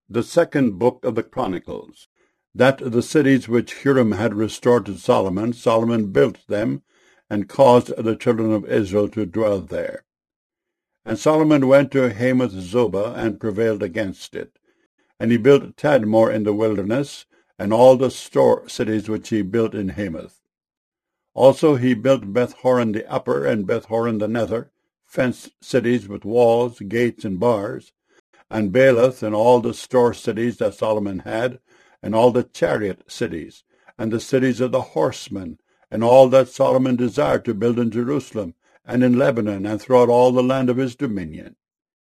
The second book of the Chronicles. That the cities which Hiram had restored to Solomon, Solomon built them, and caused the children of Israel to dwell there. And Solomon went to Hamath Zobah, and prevailed against it. And he built Tadmor in the wilderness, and all the store cities which he built in Hamath. Also he built Beth-horon the upper, and Beth-horon the nether, fenced cities with walls, gates, and bars, and Baalath, and all the store cities that Solomon had, and all the chariot cities, and the cities of the horsemen, and all that Solomon desired to build in Jerusalem, and in Lebanon, and throughout all the land of his dominion.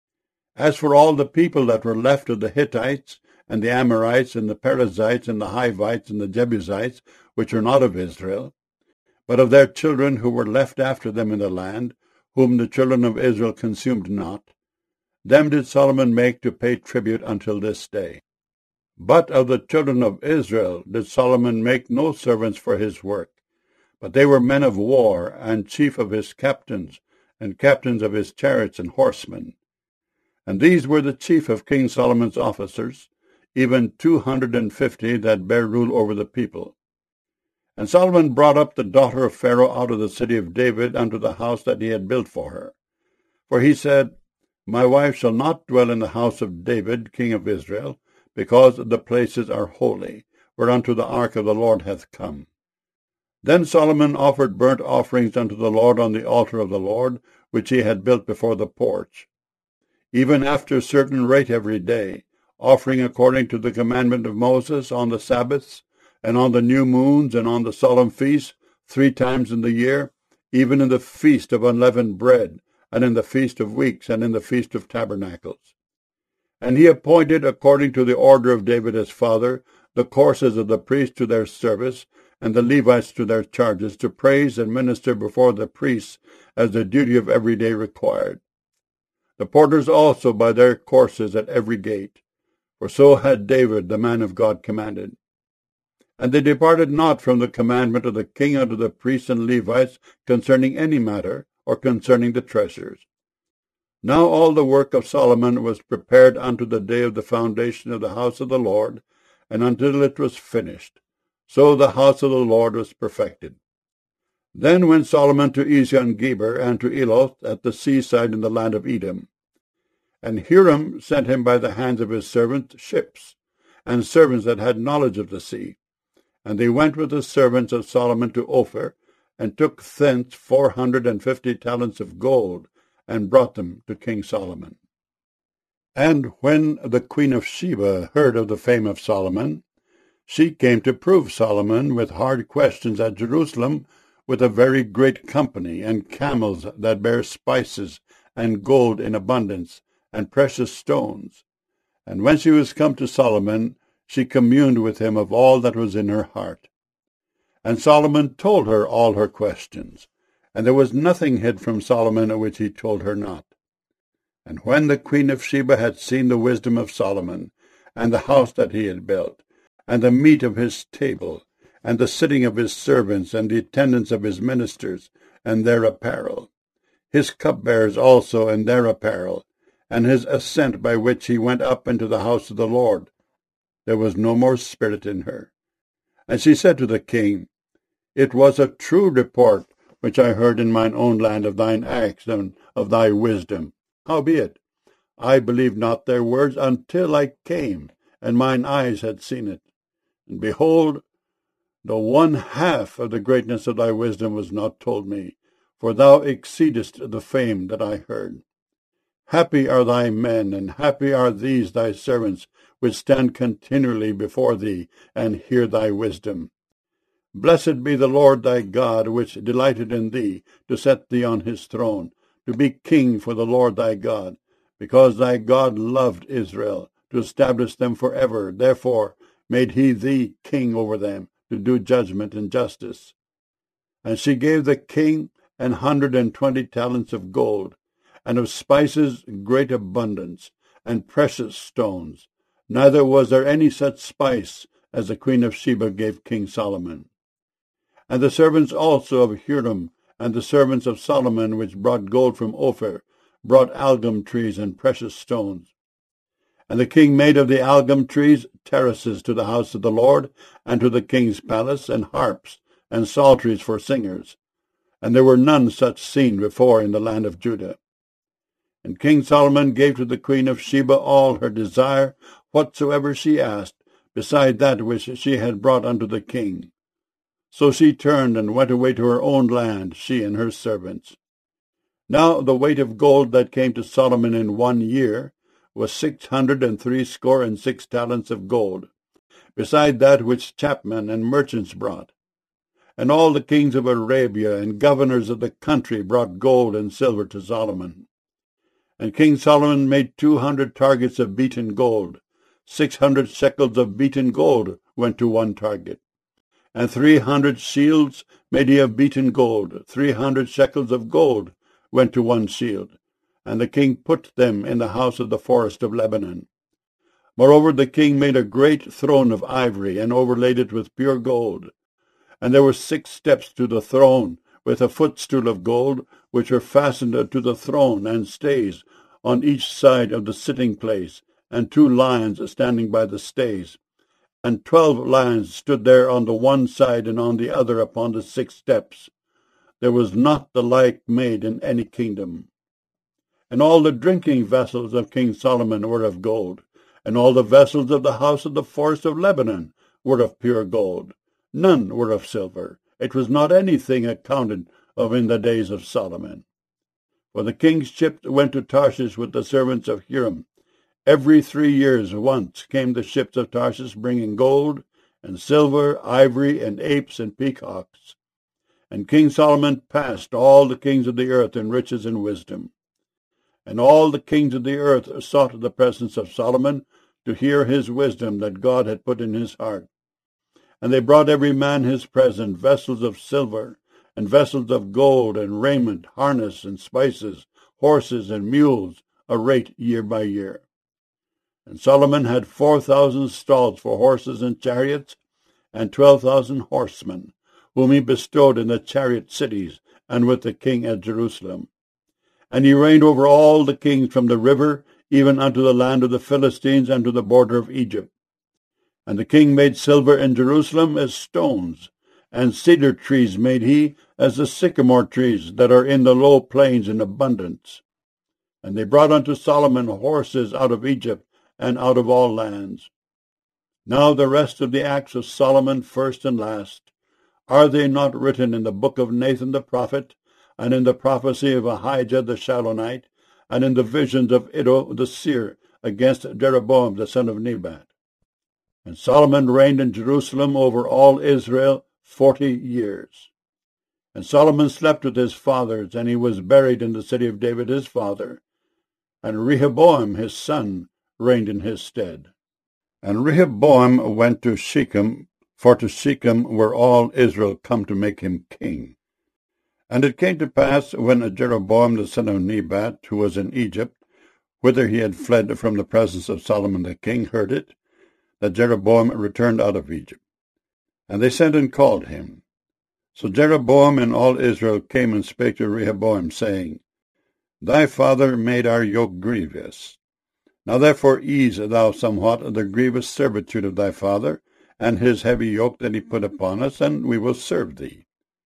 As for all the people that were left of the Hittites, and the Amorites, and the Perizzites, and the Hivites, and the Jebusites, which were not of Israel, but of their children who were left after them in the land, whom the children of Israel consumed not, them did Solomon make to pay tribute until this day. But of the children of Israel did Solomon make no servants for his work, but they were men of war, and chief of his captains, and captains of his chariots and horsemen. And these were the chief of King Solomon's officers, even 250 that bare rule over the people. And Solomon brought up the daughter of Pharaoh out of the city of David unto the house that he had built for her. For he said, My wife shall not dwell in the house of David, king of Israel, because the places are holy, whereunto the ark of the Lord hath come. Then Solomon offered burnt offerings unto the Lord on the altar of the Lord, which he had built before the porch, even after a certain rate every day, offering according to the commandment of Moses on the Sabbaths, and on the new moons, and on the solemn feasts, 3 times in the year, even in the feast of unleavened bread, and in the feast of weeks, and in the feast of tabernacles. And he appointed, according to the order of David his father, the courses of the priests to their service, and the Levites to their charges, to praise and minister before the priests, as the duty of every day required. The porters also by their courses at every gate, for so had David the man of God commanded. And they departed not from the commandment of the king unto the priests and Levites concerning any matter, or concerning the treasures. Now all the work of Solomon was prepared unto the day of the foundation of the house of the Lord, and until it was finished. So the house of the Lord was perfected. Then went Solomon to Ezion-Geber, and to Eloth at the seaside in the land of Edom. And Hiram sent him by the hands of his servants ships, and servants that had knowledge of the sea. And they went with the servants of Solomon to Ophir, and took thence 450 talents of gold, and brought them to King Solomon. And when the queen of Sheba heard of the fame of Solomon, she came to prove Solomon with hard questions at Jerusalem, with a very great company, and camels that bare spices, and gold in abundance, and precious stones. And when she was come to Solomon, she communed with him of all that was in her heart. And Solomon told her all her questions, and there was nothing hid from Solomon which he told her not. And when the queen of Sheba had seen the wisdom of Solomon, and the house that he had built, and the meat of his table, and the sitting of his servants, and the attendance of his ministers, and their apparel, his cupbearers also, and their apparel, and his ascent by which he went up into the house of the Lord, there was no more spirit in her. And she said to the king, It was a true report which I heard in mine own land of thine acts and of thy wisdom. Howbeit, I believed not their words until I came, and mine eyes had seen it. And behold, the 1/2 of the greatness of thy wisdom was not told me, for thou exceedest the fame that I heard. Happy are thy men, and happy are these thy servants, which stand continually before thee, and hear thy wisdom. Blessed be the Lord thy God, which delighted in thee, to set thee on his throne, to be king for the Lord thy God, because thy God loved Israel, to establish them forever. Therefore made he thee king over them, to do judgment and justice. And she gave the king 120 talents of gold, and of spices great abundance, and precious stones. Neither was there any such spice as the queen of Sheba gave King Solomon. And the servants also of Hiram, and the servants of Solomon, which brought gold from Ophir, brought algum trees and precious stones. And the king made of the algum trees terraces to the house of the Lord, and to the king's palace, and harps, and psalteries for singers. And there were none such seen before in the land of Judah. And King Solomon gave to the queen of Sheba all her desire, whatsoever she asked, beside that which she had brought unto the king. So she turned and went away to her own land, she and her servants. Now the weight of gold that came to Solomon in 1 year was 666 talents of gold, beside that which chapmen and merchants brought. And all the kings of Arabia and governors of the country brought gold and silver to Solomon. And King Solomon made 200 targets of beaten gold. 600 shekels of beaten gold went to one target. And 300 shields made he of beaten gold. 300 shekels of gold went to one shield. And the king put them in the house of the forest of Lebanon. Moreover, the king made a great throne of ivory, and overlaid it with pure gold. And there were 6 steps to the throne, with a footstool of gold, which were fastened to the throne, and stays on each side of the sitting place, and 2 lions standing by the stays. And 12 lions stood there on the one side and on the other upon the 6 steps. There was not the like made in any kingdom. And all the drinking vessels of King Solomon were of gold, and all the vessels of the house of the forest of Lebanon were of pure gold. None were of silver. It was not anything accounted of in the days of Solomon. For the king's ships went to Tarshish with the servants of Hiram. Every 3 years once came the ships of Tarshish, bringing gold and silver, ivory, and apes and peacocks. And King Solomon passed all the kings of the earth in riches and wisdom. And all the kings of the earth sought the presence of Solomon to hear his wisdom that God had put in his heart. And they brought every man his present, vessels of silver, and vessels of gold, and raiment, harness, and spices, horses and mules, a rate year by year. And Solomon had 4,000 stalls for horses and chariots, and 12,000 horsemen, whom he bestowed in the chariot cities, and with the king at Jerusalem. And he reigned over all the kings from the river, even unto the land of the Philistines, and to the border of Egypt. And the king made silver in Jerusalem as stones, and cedar trees made he as the sycamore trees that are in the low plains in abundance. And they brought unto Solomon horses out of Egypt, and out of all lands. Now the rest of the acts of Solomon, first and last, are they not written in the book of Nathan the prophet, and in the prophecy of Ahijah the Shilonite, and in the visions of Iddo the seer against Jeroboam the son of Nebat? And Solomon reigned in Jerusalem over all Israel 40 years. And Solomon slept with his fathers, and he was buried in the city of David his father. And Rehoboam his son reigned in his stead. And Rehoboam went to Shechem, for to Shechem were all Israel come to make him king. And it came to pass, when Jeroboam the son of Nebat, who was in Egypt, whither he had fled from the presence of Solomon the king, heard it, that Jeroboam returned out of Egypt. And they sent and called him. So Jeroboam and all Israel came and spake to Rehoboam, saying, Thy father made our yoke grievous. Now therefore ease thou somewhat the grievous servitude of thy father, and his heavy yoke that he put upon us, and we will serve thee.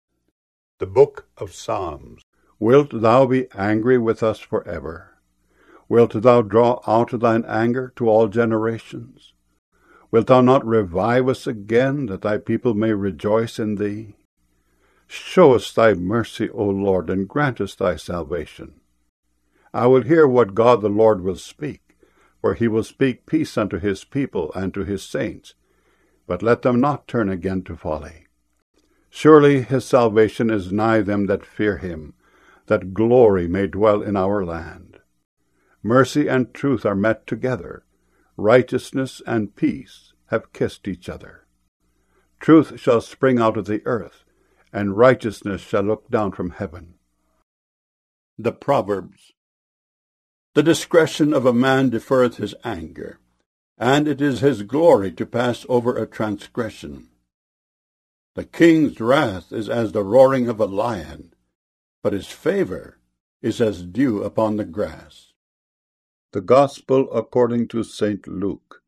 The Book of Psalms. Wilt thou be angry with us forever? Wilt thou draw out thine anger to all generations? Wilt thou not revive us again, that thy people may rejoice in thee? Show us thy mercy, O Lord, and grant us thy salvation. I will hear what God the Lord will speak, for he will speak peace unto his people and to his saints, but let them not turn again to folly. Surely his salvation is nigh them that fear him, that glory may dwell in our land. Mercy and truth are met together. Righteousness and peace have kissed each other. Truth shall spring out of the earth, and righteousness shall look down from heaven. The Proverbs. The discretion of a man deferreth his anger, and it is his glory to pass over a transgression. The king's wrath is as the roaring of a lion, but his favor is as dew upon the grass. The Gospel according to St. Luke.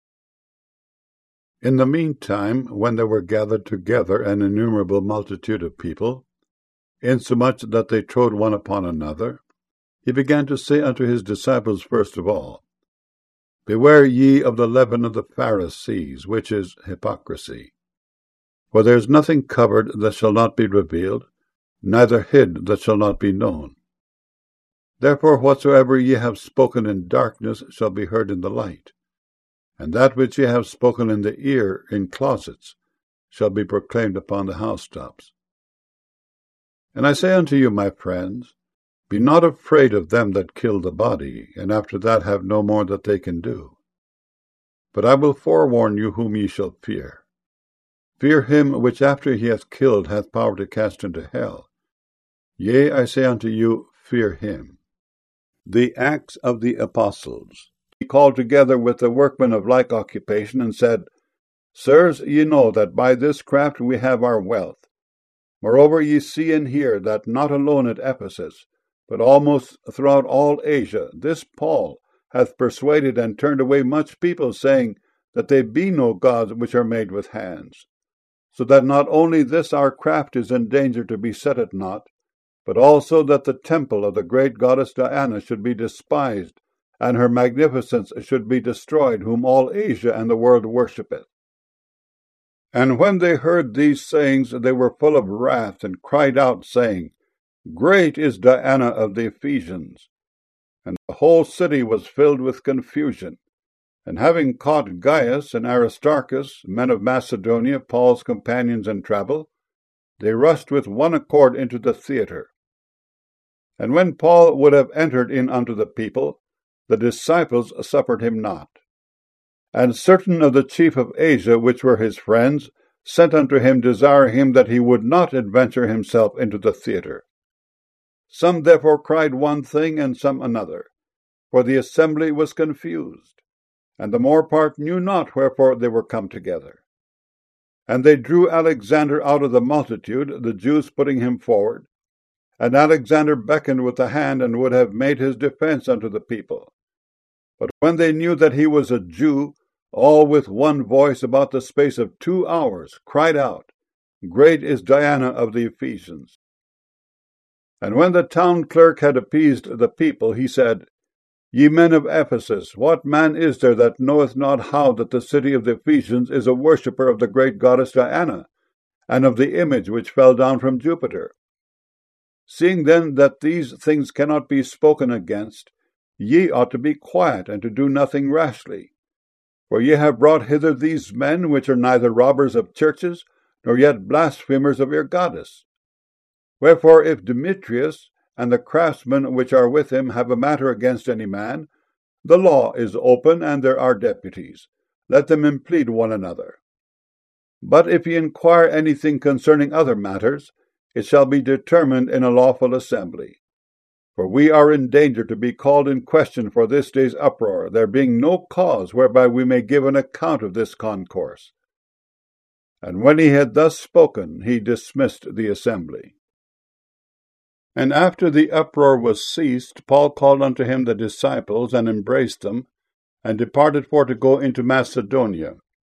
In the meantime, when there were gathered together an innumerable multitude of people, insomuch that they trode one upon another, he began to say unto his disciples first of all, Beware ye of the leaven of the Pharisees, which is hypocrisy. For there is nothing covered that shall not be revealed, neither hid that shall not be known. Therefore whatsoever ye have spoken in darkness shall be heard in the light, and that which ye have spoken in the ear in closets shall be proclaimed upon the housetops. And I say unto you, my friends, be not afraid of them that kill the body, and after that have no more that they can do. But I will forewarn you whom ye shall fear. Fear him which after he hath killed hath power to cast into hell. Yea, I say unto you, fear him. The Acts of the Apostles. He called together with the workmen of like occupation, and said, Sirs, ye know that by this craft we have our wealth. Moreover, ye see and hear that not alone at Ephesus, but almost throughout all Asia, this Paul hath persuaded and turned away much people, saying that they be no gods which are made with hands. So that not only this our craft is in danger to be set at naught, but also that the temple of the great goddess Diana should be despised, and her magnificence should be destroyed, whom all Asia and the world worshippeth. And when they heard these sayings, they were full of wrath, and cried out, saying, Great is Diana of the Ephesians. And the whole city was filled with confusion. And having caught Gaius and Aristarchus, men of Macedonia, Paul's companions in travel, they rushed with one accord into the theatre. And when Paul would have entered in unto the people, the disciples suffered him not. And certain of the chief of Asia, which were his friends, sent unto him, desiring him that he would not adventure himself into the theatre. Some therefore cried one thing, and some another, for the assembly was confused, and the more part knew not wherefore they were come together. And they drew Alexander out of the multitude, the Jews putting him forward. And Alexander beckoned with the hand, and would have made his defense unto the people. But when they knew that he was a Jew, all with one voice about the space of 2 hours cried out, Great is Diana of the Ephesians. And when the town clerk had appeased the people, he said, Ye men of Ephesus, what man is there that knoweth not how that the city of the Ephesians is a worshipper of the great goddess Diana, and of the image which fell down from Jupiter? Seeing then that these things cannot be spoken against, ye ought to be quiet, and to do nothing rashly. For ye have brought hither these men, which are neither robbers of churches, nor yet blasphemers of your goddess. Wherefore, if Demetrius and the craftsmen which are with him have a matter against any man, the law is open, and there are deputies. Let them implead one another. But if ye inquire anything concerning other matters, it shall be determined in a lawful assembly. For we are in danger to be called in question for this day's uproar, there being no cause whereby we may give an account of this concourse. And when he had thus spoken, he dismissed the assembly. And after the uproar was ceased, Paul called unto him the disciples, and embraced them, and departed for to go into Macedonia,